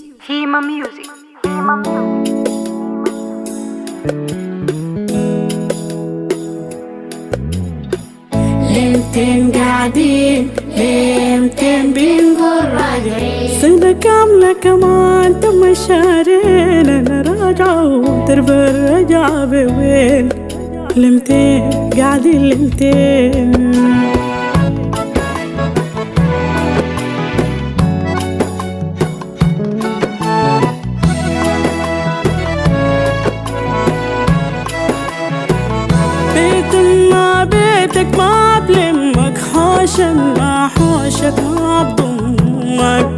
هيما ميوزك. ليمتين قاعدين ليمتين بنقول راجعين، سنة كاملة كمان تم شهرين، أنا راجعة ودرب الرجعة بوين. ليمتين قاعدين ليمتين، بيتك ما بلمك، حوشك ما حوشك ما بضمك،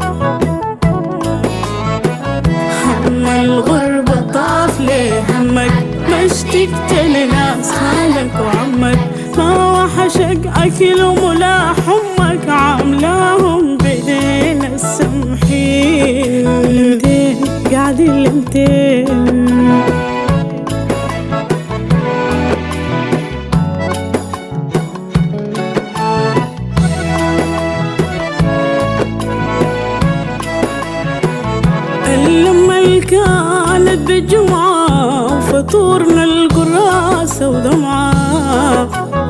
هم الغربة طاف ليه همك، ما اشتقت لناس خالك وعمك، ما وحشك أكل وملاح أمك، عاملاهم بإيدينا السمحين. لمتين قاعدين لمتين، لما كانت بالجمعة وفطورنا القراسة ودمعة،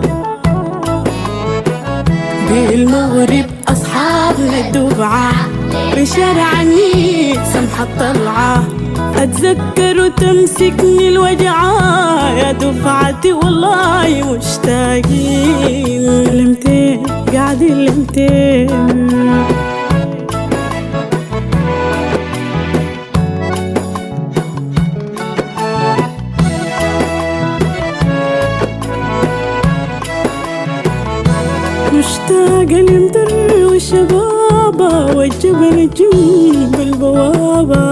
بالمغرب أصحابنا الدفعة، بشارع النيل سمحة الطلعة، أتذكر وتمسكني الوجعة، يا دفعتي والله مشتاقين. لمتين قاعدين لمتين، مشتاقة لمدر وشبابة، والجبل جنب البوابة،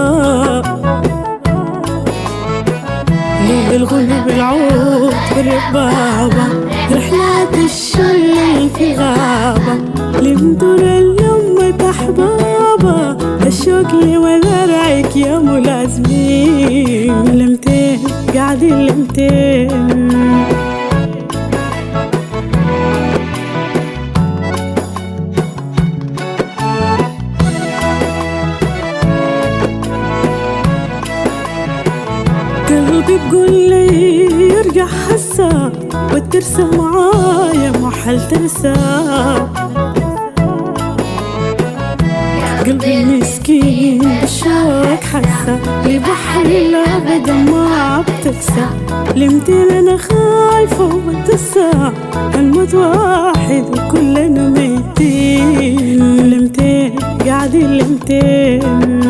بالغلب العود بالربابة، رحلات الشل في غابة، لمدر اليوم أحبابة، الشوق لمذرعك يا ملازمين. لمتين قاعدين لمتين، قلبي بقول لي يرجع حسا، والترسى معايا محل ترسى، قلبي مسكين بالشوق حسا، لبحر الأبد ما بتكسى. لمتين أنا خايفة وبتسى، الموت واحد وكلنا ميتين. لمتين قاعدين لمتين،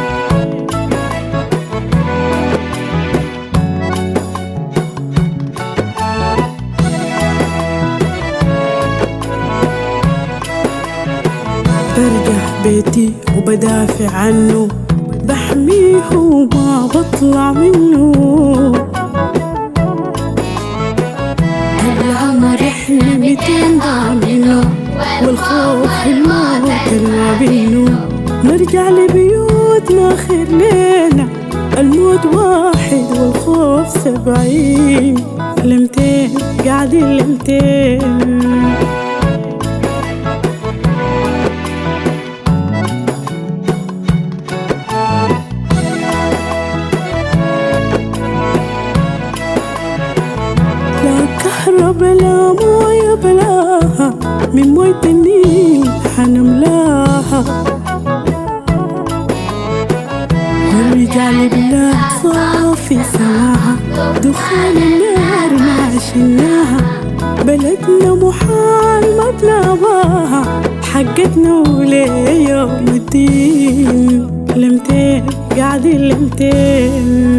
برجع بيتي وبدافع عنه، بحميه وما بطلع منه، العمر احنا 200 ضامنه، والخوف في الموت الوابينه، نرجع لبيوتنا خير لينا، الموت واحد والخوف 70. لمتين قاعدين لمتين، بلا موية بلاها، من موية النيل حنملاها، والرجال بلاد صافي سواها، دخان النار ما عشناها، بلدنا محال ما بناباها، حقتنا وليوم الدين. لمتين قاعدين لمتين.